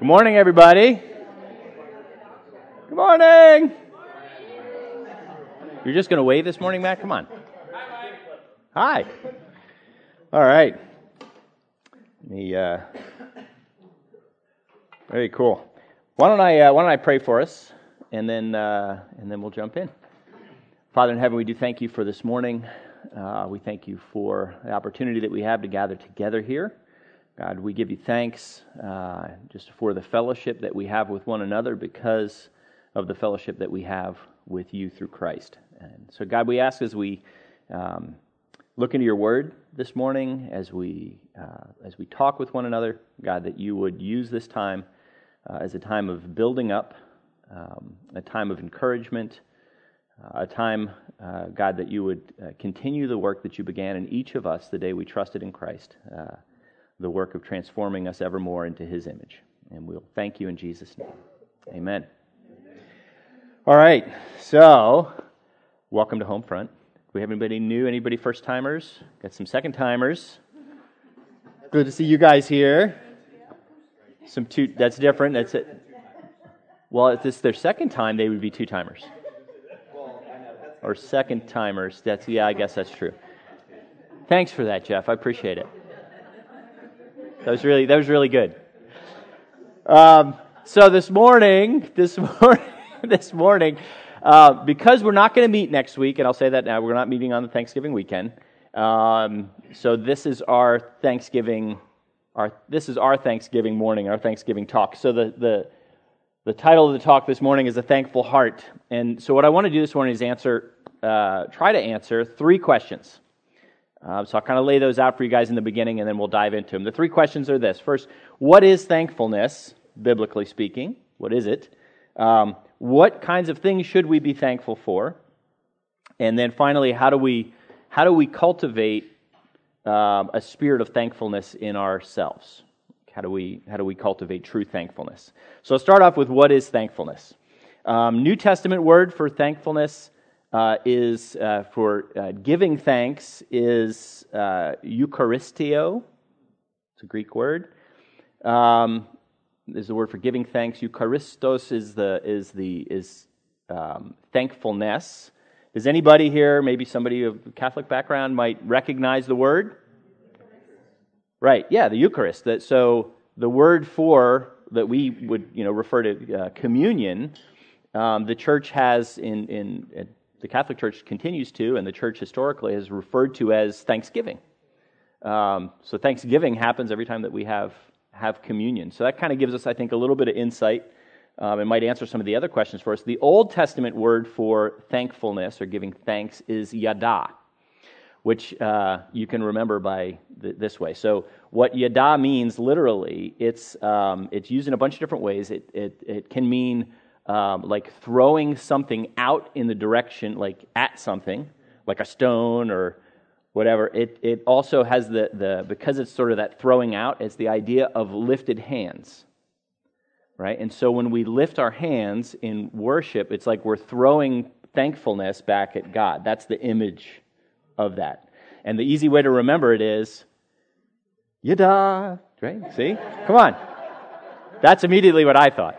Good morning, everybody. Good morning. You're just going to wave this morning, Matt? Come on. Hi. All right. Very cool. Why don't I pray for us, and then we'll jump in. Father in heaven, we do thank you for this morning. We thank you for the opportunity that we have to gather together here. God, we give you thanks just for the fellowship that we have with one another because of the fellowship that we have with you through Christ. And so, God, we ask as we look into your word this morning, as we talk with one another, God, that you would use this time as a time of building up, a time of encouragement, a time, God, that you would continue the work that you began in each of us the day we trusted in Christ, the work of transforming us ever more into his image. And we'll thank you in Jesus' name. Amen. All right, so welcome to Homefront. Do we have anybody new, anybody first-timers? Got some second-timers. Good to see you guys here. That's different. That's it. Well, if this is their second time, they would be two-timers. Or second-timers. I guess that's true. Thanks for that, Jeff. I appreciate it. That was really good. So this morning, because we're not going to meet next week, and I'll say that now, we're not meeting on the Thanksgiving weekend. So this is our Thanksgiving morning, our Thanksgiving talk. So the title of the talk this morning is A Thankful Heart. And so what I want to do this morning is try to answer three questions. So I'll kind of lay those out for you guys in the beginning, and then we'll dive into them. The three questions are this. First, what is thankfulness, biblically speaking? What is it? What kinds of things should we be thankful for? And then finally, how do we cultivate a spirit of thankfulness in ourselves? How do we cultivate true thankfulness? So I'll start off with what is thankfulness. New Testament word for thankfulness is for giving thanks is Eucharistio. It's a Greek word. Is the word for giving thanks. Eucharistos is thankfulness. Does anybody here, maybe somebody of Catholic background, might recognize the word? Right. Yeah, the Eucharist. So the word for that we would refer to communion. The Church has the Catholic Church continues to, and the Church historically has referred to as Thanksgiving. So Thanksgiving happens every time that we have communion. So that kind of gives us, I think, a little bit of insight and might answer some of the other questions for us. The Old Testament word for thankfulness or giving thanks is yada, which you can remember by this way. So what yada means literally, it's used in a bunch of different ways. It can mean like throwing something out in the direction, like at something, like a stone or whatever. It also has because it's sort of that throwing out, it's the idea of lifted hands, right? And so when we lift our hands in worship, it's like we're throwing thankfulness back at God. That's the image of that. And the easy way to remember it is, yada, right? See? Come on. That's immediately what I thought.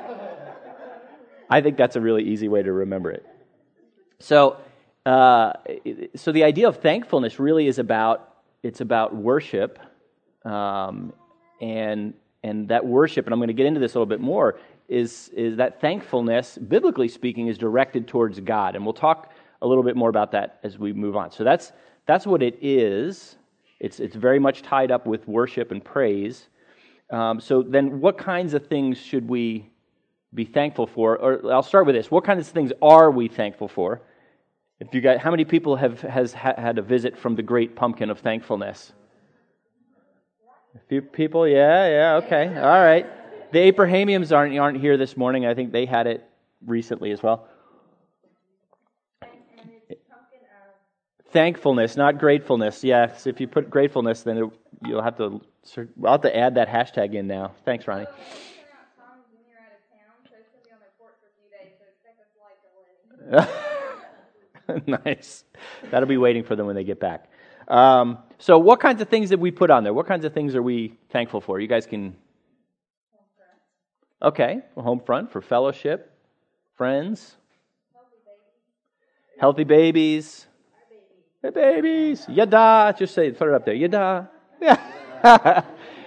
I think that's a really easy way to remember it. So the idea of thankfulness really is about worship, and that worship, and I'm going to get into this a little bit more, is that thankfulness, biblically speaking, is directed towards God, and we'll talk a little bit more about that as we move on. So that's what it is. It's very much tied up with worship and praise. So then, what kinds of things should we be thankful for? Or I'll start with this. What kinds of things are we thankful for? How many people has had a visit from the Great Pumpkin of Thankfulness? A few people, yeah, okay, all right. The Abrahamians aren't here this morning. I think they had it recently as well. Thankfulness, not gratefulness. Yes, if you put gratefulness, then I'll have to add that hashtag in now. Thanks, Ronnie. Nice. That'll be waiting for them when they get back. So what kinds of things did we put on there? What kinds of things are we thankful for? You guys can... Okay, home front for fellowship, friends, healthy babies. Hey, babies. Yada. Just say, put it up there. Yada. Yeah.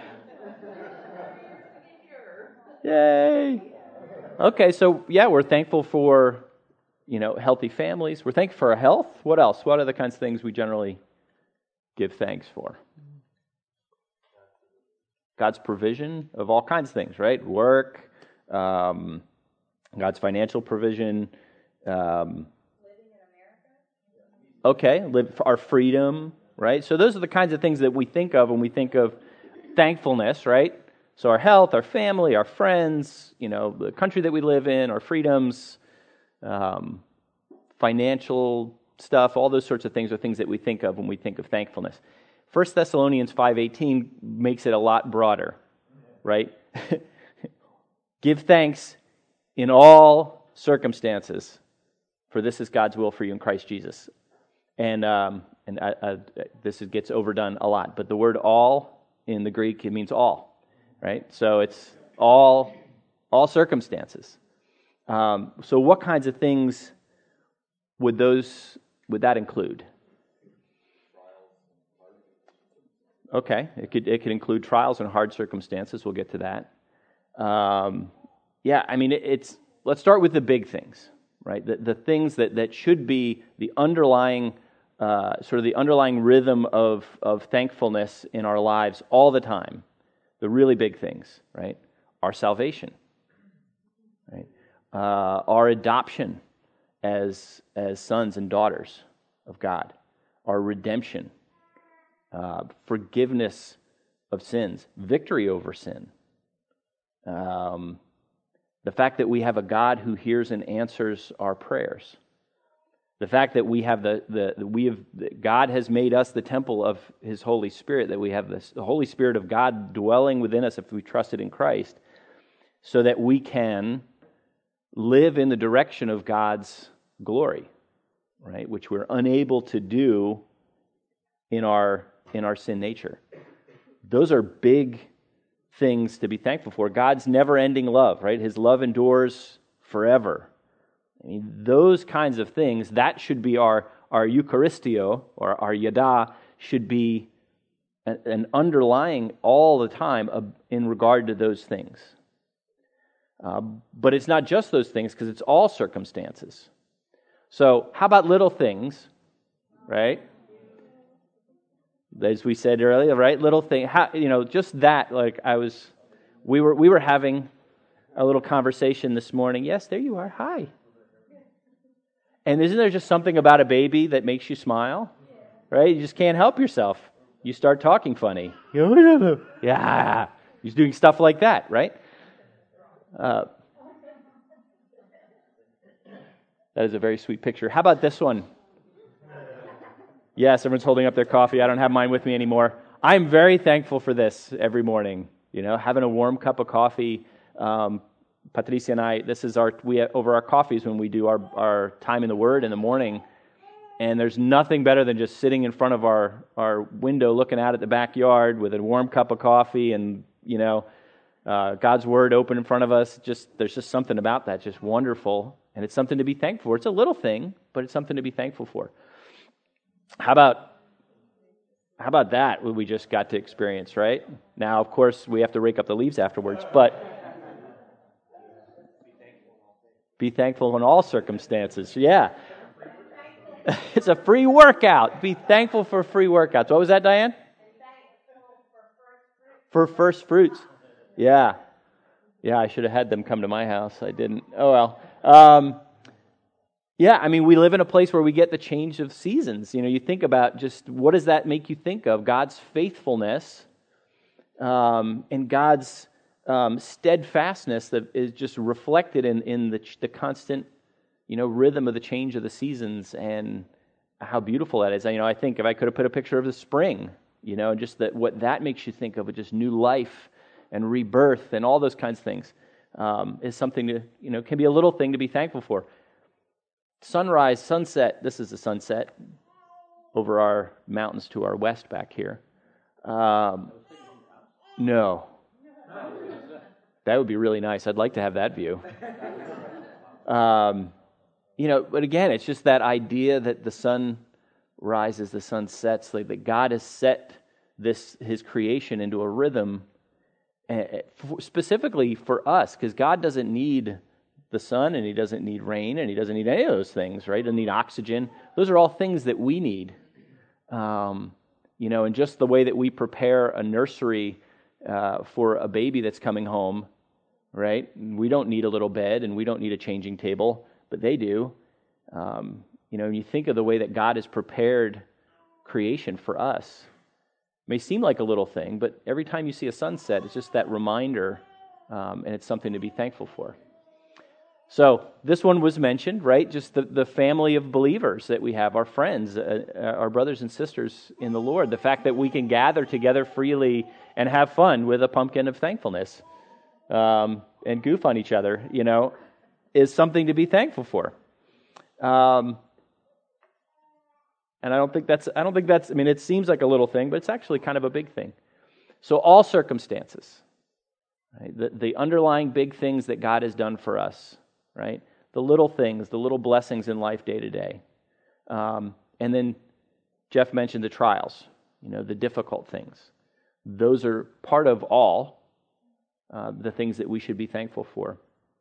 Yay. Okay, so yeah, we're thankful for, healthy families. We're thankful for our health. What else? What are the kinds of things we generally give thanks for? God's provision of all kinds of things, right? Work, God's financial provision. Live our freedom, right? So those are the kinds of things that we think of when we think of thankfulness, right? So our health, our family, our friends, the country that we live in, our freedoms, financial stuff, all those sorts of things are things that we think of when we think of thankfulness. 1 Thessalonians 5:18 makes it a lot broader, right? Give thanks in all circumstances, for this is God's will for you in Christ Jesus. And this gets overdone a lot, but the word "all" in the Greek, it means all, right? So it's all circumstances. So what kinds of things would that include? Okay, it could include trials and hard circumstances. We'll get to that. Let's start with the big things, right? The things that should be the underlying the underlying rhythm of thankfulness in our lives all the time. The really big things, right? Our salvation, right? Our adoption as sons and daughters of God. Our redemption. Forgiveness of sins, victory over sin. The fact that we have a God who hears and answers our prayers. The fact that we have God has made us the temple of His Holy Spirit, that we have the Holy Spirit of God dwelling within us if we trusted in Christ, so that we can live in the direction of God's glory, right? Which we're unable to do in our sin nature. Those are big things to be thankful for. God's never-ending love, right? His love endures forever. I mean, those kinds of things, that should be our Eucharistio, or our Yada, should be an underlying all the time in regard to those things. But it's not just those things, because it's all circumstances. So how about little things, right? As we said earlier, right? Little thing, just that. Like we were having a little conversation this morning. Yes, there you are. Hi. And isn't there just something about a baby that makes you smile, right? You just can't help yourself. You start talking funny. Yeah, he's doing stuff like that, right? That is a very sweet picture. How about this one? Yes, everyone's holding up their coffee. I don't have mine with me anymore. I'm very thankful for this every morning. Having a warm cup of coffee. Patricia and I, this is over our coffees when we do our time in the Word in the morning. And there's nothing better than just sitting in front of our window looking out at the backyard with a warm cup of coffee and, God's Word open in front of us. There's just something about that, just wonderful. And it's something to be thankful for. It's a little thing, but it's something to be thankful for. How about that, what we just got to experience, right? Now, of course, we have to rake up the leaves afterwards, but be thankful in all circumstances. Yeah. It's a free workout. Be thankful for free workouts. What was that, Diane? For first fruits. Yeah. Yeah, I should have had them come to my house. I didn't. Oh, well. We live in a place where we get the change of seasons. You think about just what does that make you think of? God's faithfulness and God's steadfastness that is just reflected in the constant, rhythm of the change of the seasons and how beautiful that is. I think if I could have put a picture of the spring, just what that makes you think of, with just new life and rebirth and all those kinds of things, is something to, can be a little thing to be thankful for. Sunrise, sunset. This is the sunset over our mountains to our west back here. No. That would be really nice. I'd like to have that view. But again, it's just that idea that the sun rises, the sun sets, like that God has set his creation into a rhythm specifically for us, because God doesn't need the sun, and He doesn't need rain, and He doesn't need any of those things, right? He doesn't need oxygen. Those are all things that we need. And just the way that we prepare a nursery for a baby that's coming home, right? We don't need a little bed, and we don't need a changing table, but they do. When you think of the way that God has prepared creation for us, it may seem like a little thing, but every time you see a sunset, it's just that reminder, and it's something to be thankful for. So this one was mentioned, right? Just the family of believers that we have, our friends, our brothers and sisters in the Lord. The fact that we can gather together freely and have fun with a pumpkin of thankfulness and goof on each other, is something to be thankful for. And I don't think that's, it seems like a little thing, but it's actually kind of a big thing. So all circumstances, right? The underlying big things that God has done for us, right? The little things, the little blessings in life day to day. And then Jeff mentioned the trials, the difficult things. Those are part of all the things that we should be thankful for.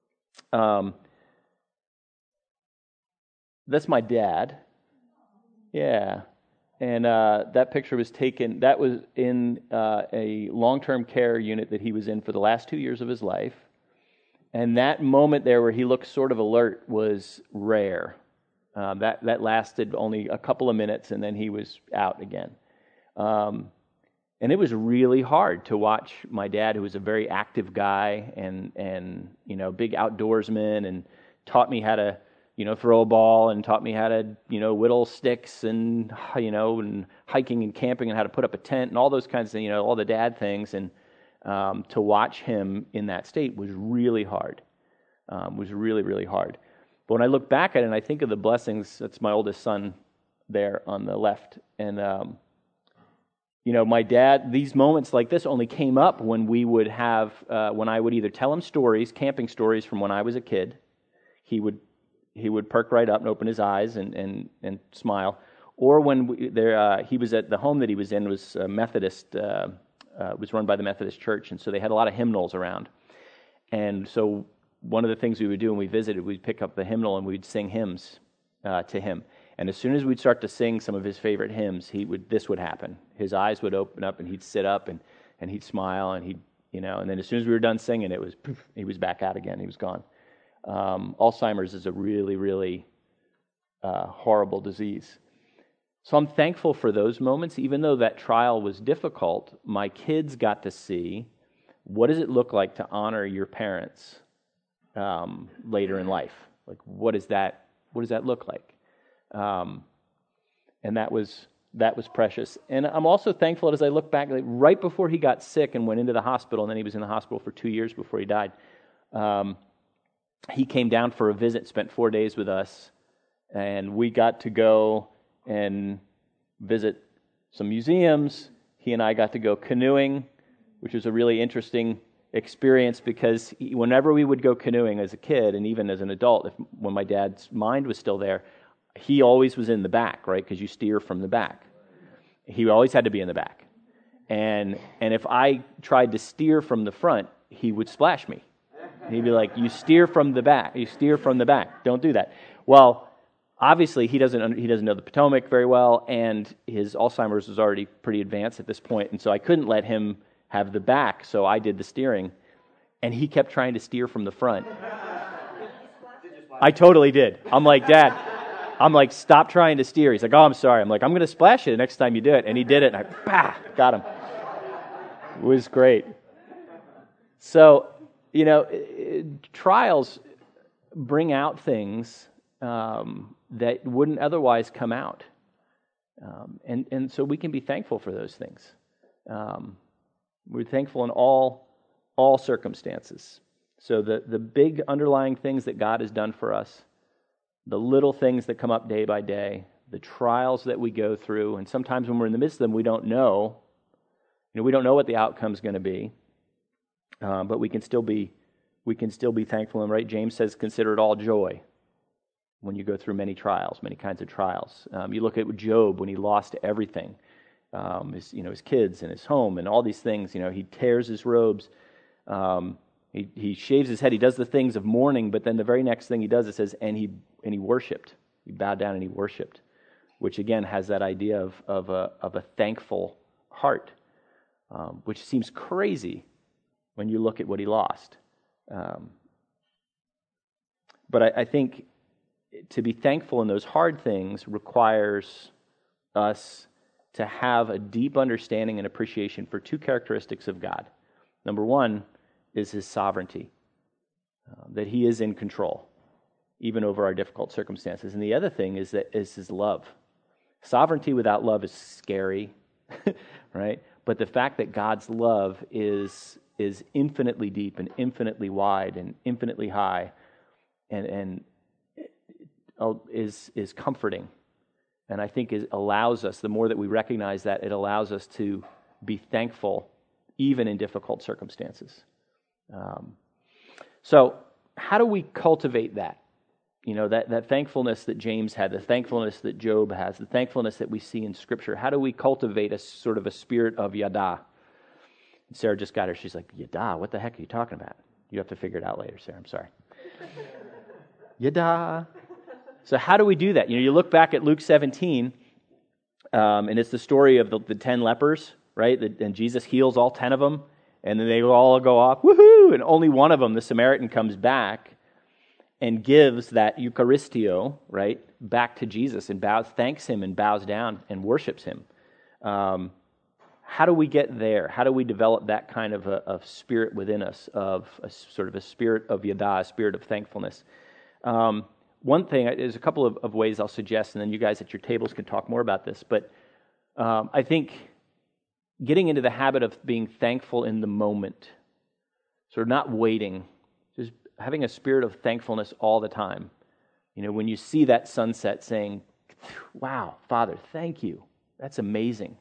That's my dad. Yeah. And that picture was taken, that was in a long-term care unit that he was in for the last 2 years of his life. And that moment there where he looked sort of alert was rare. That lasted only a couple of minutes, and then he was out again. And it was really hard to watch my dad, who was a very active guy and big outdoorsman, and taught me how to throw a ball, and taught me how to, whittle sticks, and, and hiking and camping, and how to put up a tent, and all those kinds of things, all the dad things. And to watch him in that state was really hard. Was really, really hard. But when I look back at it and I think of the blessings, that's my oldest son there on the left. And, my dad, these moments like this only came up when we would have, when I would either tell him stories, camping stories from when I was a kid. He would perk right up and open his eyes and smile. Or when he was at the home that he was in was Methodist, was run by the Methodist Church, and so they had a lot of hymnals around. And so one of the things we would do when we visited, we'd pick up the hymnal and we'd sing hymns to him. And as soon as we'd start to sing some of his favorite hymns, this would happen. His eyes would open up, and he'd sit up, and he'd smile, and and then as soon as we were done singing, it was poof, he was back out again. He was gone. Alzheimer's is a really, really horrible disease. So I'm thankful for those moments. Even though that trial was difficult, my kids got to see what does it look like to honor your parents later in life. Like, what does that look like? And that was precious. And I'm also thankful as I look back, like right before he got sick and went into the hospital, and then he was in the hospital for 2 years before he died. He came down for a visit, spent 4 days with us, and we got to go and visit some museums. He and I got to go canoeing, which was a really interesting experience because whenever we would go canoeing as a kid and even as an adult, when my dad's mind was still there, he always was in the back, right? Because you steer from the back. He always had to be in the back. And if I tried to steer from the front, he would splash me. He'd be like, "You steer from the back. You steer from the back. Don't do that." Well, obviously he doesn't know the Potomac very well, and his Alzheimer's was already pretty advanced at this point, and so I couldn't let him have the back, so I did the steering, and he kept trying to steer from the front. I totally did. I'm like, "Dad," "stop trying to steer." He's like, "Oh, I'm sorry." I'm like, "I'm going to splash you the next time you do it," and he did it, and I got him. It was great. So, trials bring out things that wouldn't otherwise come out. And so we can be thankful for those things. We're thankful in all circumstances. So the big underlying things that God has done for us, the little things that come up day by day, the trials that we go through, and sometimes when we're in the midst of them, we don't know. We don't know what the outcome's going to be. but we can still be thankful. And right, James says, consider it all joy when you go through many trials, many kinds of trials. You look at Job when he lost everything, his kids and his home and all these things. He tears his robes, he shaves his head, he does the things of mourning. But then the very next thing he does, it says, and he worshipped. He bowed down and he worshipped, which again has that idea of a thankful heart, which seems crazy when you look at what he lost. But I think to be thankful in those hard things requires us to have a deep understanding and appreciation for two characteristics of God. Number one is his sovereignty, that he is in control, even over our difficult circumstances. And the other thing is his love. Sovereignty without love is scary, right? But the fact that God's love is infinitely deep and infinitely wide and infinitely high and is comforting. And I think it allows us, the more that we recognize that, it allows us to be thankful even in difficult circumstances. So how do we cultivate that? That thankfulness that James had, the thankfulness that Job has, the thankfulness that we see in Scripture. How do we cultivate a sort of a spirit of yada? Sarah just got her. She's like, yada? What the heck are you talking about? You have to figure it out later, Sarah. I'm sorry. Yada. So how do we do that? You look back at Luke 17, and it's the story of the 10 lepers, right? And Jesus heals all 10 of them, and then they all go off, woohoo! And only one of them, the Samaritan, comes back and gives that Eucharistio, right, back to Jesus and thanks him and bows down and worships him. How do we get there? How do we develop that kind of a spirit within us, of a sort of a spirit of yada, a spirit of thankfulness? One thing, there's a couple of ways I'll suggest, and then you guys at your tables can talk more about this, but I think getting into the habit of being thankful in the moment, sort of not waiting, just having a spirit of thankfulness all the time. When you see that sunset, saying, wow, Father, thank you. That's amazing.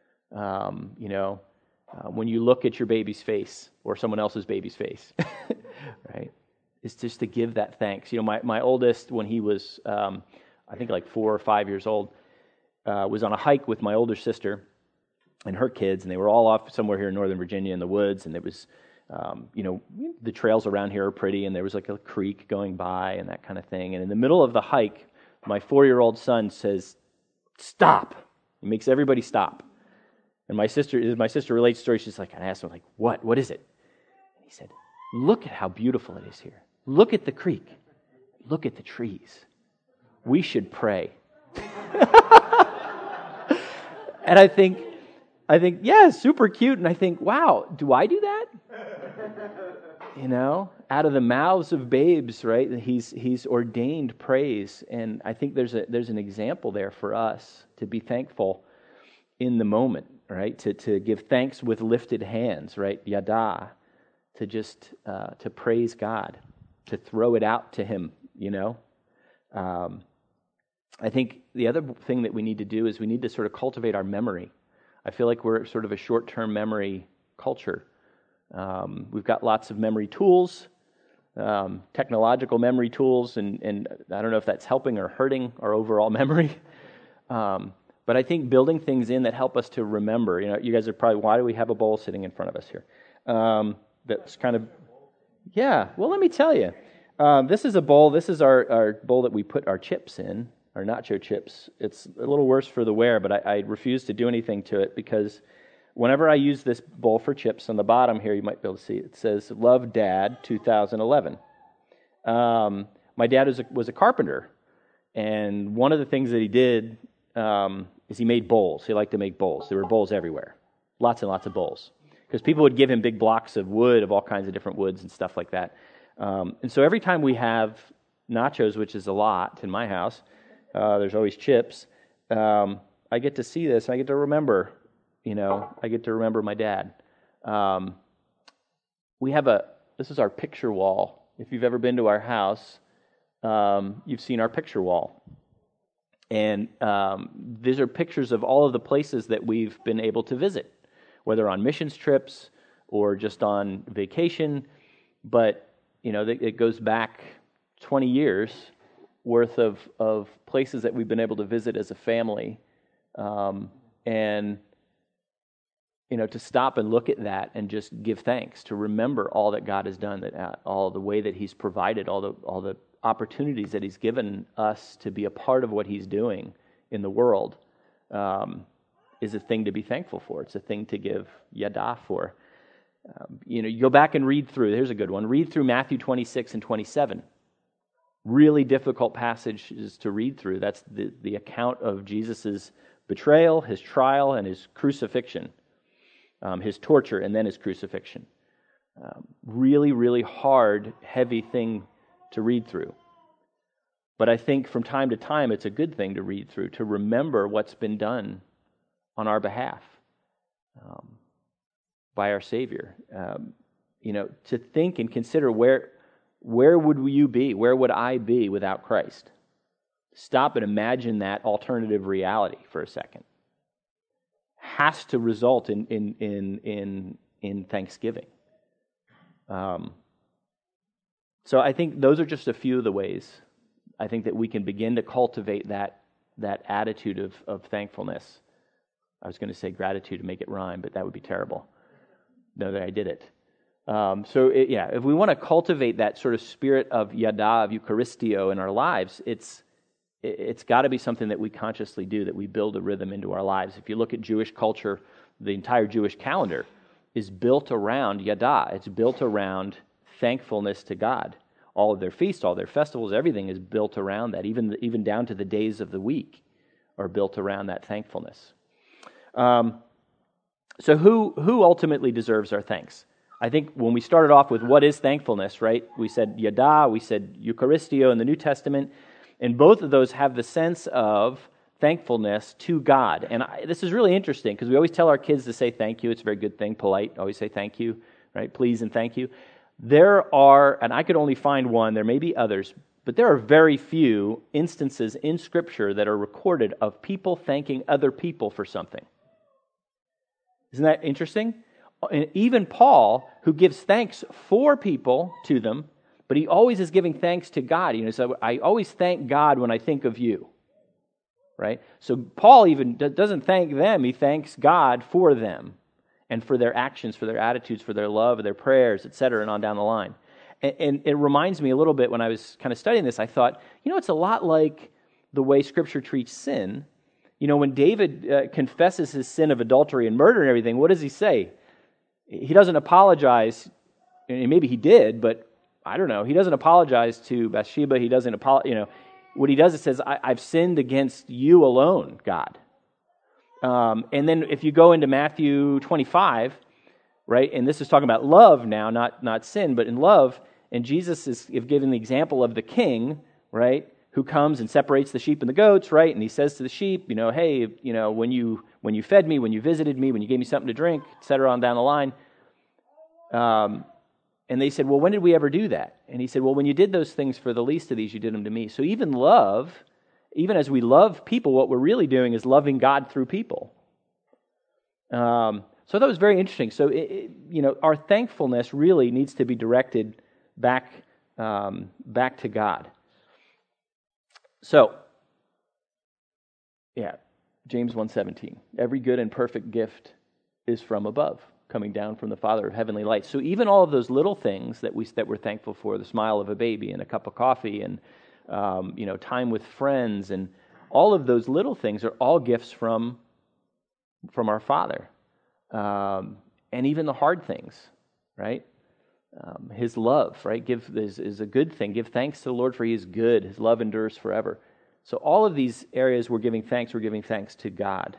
When you look at your baby's face or someone else's baby's face, right? It's just to give that thanks. My oldest, when he was, I think like 4 or 5 years old, was on a hike with my older sister and her kids, and they were all off somewhere here in Northern Virginia in the woods, and it was, the trails around here are pretty, and there was like a creek going by and that kind of thing. And in the middle of the hike, my 4-year-old son says, "Stop!" He makes everybody stop. And my sister relates the story. She's like, I asked him, like, what? What is it? And he said, "Look at how beautiful it is here. Look at the creek. Look at the trees. We should pray." And I think, yeah, super cute. And I think, wow, do I do that? Out of the mouths of babes, right? He's ordained praise. And I think there's an example there for us to be thankful in the moment, right? To give thanks with lifted hands, right? Yada. To just, to praise God. To throw it out to Him, I think the other thing that we need to do is we need to sort of cultivate our memory. I feel like we're sort of a short-term memory culture. We've got lots of memory tools, technological memory tools, and I don't know if that's helping or hurting our overall memory. But I think building things in that help us to remember. You guys are probably, why do we have a bowl sitting in front of us here? That's kind of, yeah, well, let me tell you. This is a bowl. This is our bowl that we put our chips in, our nacho chips. It's a little worse for the wear, but I refuse to do anything to it because whenever I use this bowl for chips, on the bottom here, you might be able to see it says, "Love Dad, 2011. My dad was a carpenter, and one of the things that he did is he made bowls. He liked to make bowls. There were bowls everywhere, lots and lots of bowls, because people would give him big blocks of wood, of all kinds of different woods and stuff like that. And so every time we have nachos, which is a lot in my house, there's always chips, I get to see this, and I get to remember, I get to remember my dad. This is our picture wall. If you've ever been to our house, you've seen our picture wall. And these are pictures of all of the places that we've been able to visit, whether on missions trips, or just on vacation, but it goes back 20 years worth of places that we've been able to visit as a family, and to stop and look at that and just give thanks, to remember all that God has done, that all the way that He's provided, all the opportunities that He's given us to be a part of what He's doing in the world, is a thing to be thankful for. It's a thing to give yada for. You go back and read through. Here's a good one. Read through Matthew 26 and 27. Really difficult passages to read through. That's the account of Jesus' betrayal, His trial, and His crucifixion. His torture, and then His crucifixion. Really, really hard, heavy thing to read through. But I think from time to time, it's a good thing to read through, to remember what's been done on our behalf by our Savior. To think and consider where would you be? Where would I be without Christ? Stop and imagine that alternative reality for a second. Has to result in thanksgiving. So I think those are just a few of the ways I think that we can begin to cultivate that attitude of thankfulness. I was going to say gratitude to make it rhyme, but that would be terrible. No, that I did it. If we want to cultivate that sort of spirit of yada, of Eucharistio in our lives, it's got to be something that we consciously do, that we build a rhythm into our lives. If you look at Jewish culture, the entire Jewish calendar is built around yada. It's built around thankfulness to God. All of their feasts, all their festivals, everything is built around that. Even down to the days of the week are built around that thankfulness. So who ultimately deserves our thanks? I think when we started off with what is thankfulness, right? We said yada, we said Eucharistio in the New Testament, and both of those have the sense of thankfulness to God. And this is really interesting because we always tell our kids to say thank you. It's a very good thing, polite. Always say thank you, right? Please and thank you. There are, and I could only find one, there may be others, but there are very few instances in Scripture that are recorded of people thanking other people for something. Isn't that interesting? And even Paul, who gives thanks for people to them, but he always is giving thanks to God. So I always thank God when I think of you. Right? So Paul even doesn't thank them, he thanks God for them and for their actions, for their attitudes, for their love, their prayers, etc., and on down the line. And it reminds me a little bit when I was kind of studying this, I thought, it's a lot like the way Scripture treats sin. When David confesses his sin of adultery and murder and everything, what does he say? He doesn't apologize, and maybe he did, but I don't know. He doesn't apologize to Bathsheba. He doesn't apologize. What he does is says, I've sinned against you alone, God. And then if you go into Matthew 25, right, and this is talking about love now, not sin, but in love, and Jesus is giving the example of the king, right, who comes and separates the sheep and the goats, right, and he says to the sheep, hey, when you fed me, when you visited me, when you gave me something to drink, etc., on down the line. And they said, well, when did we ever do that? And he said, well, when you did those things for the least of these, you did them to me. So even love, even as we love people, what we're really doing is loving God through people. So that was very interesting. So, our thankfulness really needs to be directed back to God. So, James 1:17. Every good and perfect gift is from above, coming down from the Father of heavenly lights. So even all of those little things that we're thankful for, the smile of a baby and a cup of coffee and time with friends, and all of those little things are all gifts from our Father. And even the hard things, right? His love, right? Is a good thing. Give thanks to the Lord, for He is good. His love endures forever. So all of these areas we're giving thanks to God.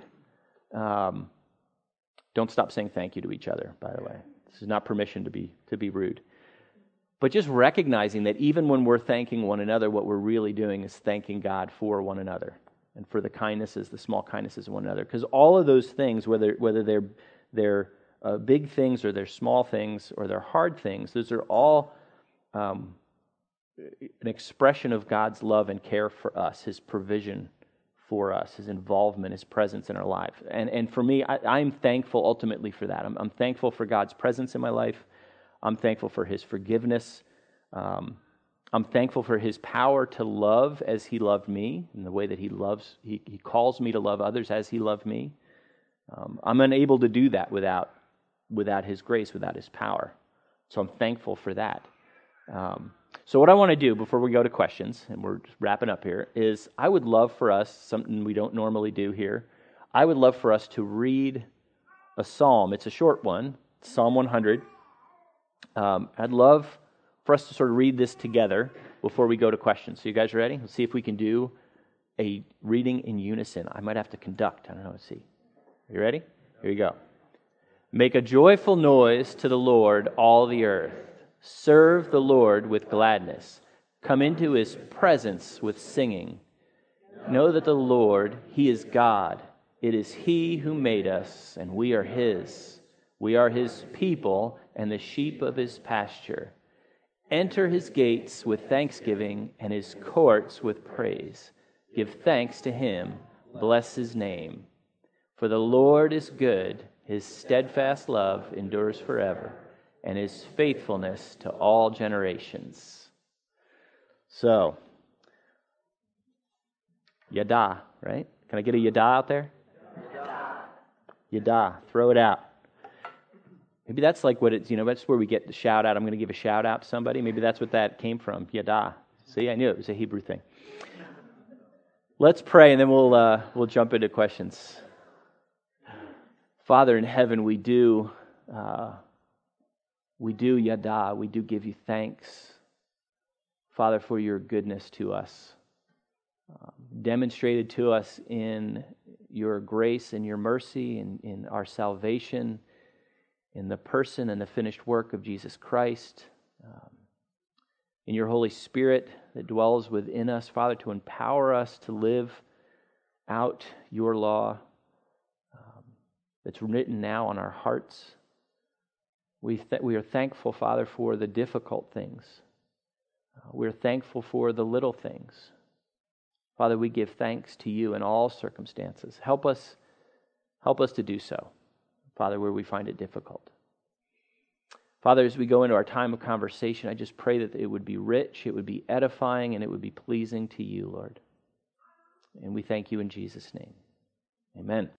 Don't stop saying thank you to each other, by the way. This is not permission to be rude. But just recognizing that even when we're thanking one another, what we're really doing is thanking God for one another and for the kindnesses, the small kindnesses of one another. Because all of those things, whether they're big things or they're small things or they're hard things, those are all an expression of God's love and care for us, His provision for us, His involvement, His presence in our life. And for me, I'm thankful ultimately for that. I'm thankful for God's presence in my life. I'm thankful for His forgiveness. I'm thankful for His power to love as He loved me, in the way that He loves. He calls me to love others as He loved me. I'm unable to do that without His grace, without His power. So I'm thankful for that. So what I want to do before we go to questions, and we're just wrapping up here, is I would love for us, something we don't normally do here, I would love for us to read a psalm. It's a short one, Psalm 100. I'd love for us to sort of read this together before we go to questions. So you guys ready? Let's see if we can do a reading in unison. I might have to conduct. I don't know. Let's see. Are you ready? Here you go. Make a joyful noise to the Lord, all the earth. Serve the Lord with gladness. Come into His presence with singing. Know that the Lord, He is God. It is He who made us, and we are His. We are His people and the sheep of His pasture. Enter His gates with thanksgiving and His courts with praise. Give thanks to Him. Bless His name. For the Lord is good. His steadfast love endures forever, and His faithfulness to all generations. So, Yada, right? Can I get a Yada out there? Yada. Throw it out. Maybe that's like what it's, that's where we get the shout out. I'm going to give a shout out to somebody. Maybe that's what that came from. Yada. See, I knew it was a Hebrew thing. Let's pray, and then we'll jump into questions. Father in heaven, we do Yada, we do give you thanks, Father, for your goodness to us, demonstrated to us in your grace and your mercy, in our salvation, in the person and the finished work of Jesus Christ, in your Holy Spirit that dwells within us, Father, to empower us to live out your law that's written now on our hearts. We are thankful, Father, for the difficult things. We're thankful for the little things. Father, we give thanks to you in all circumstances. Help us to do so, Father, where we find it difficult. Father, as we go into our time of conversation, I just pray that it would be rich, it would be edifying, and it would be pleasing to you, Lord. And we thank you in Jesus' name. Amen.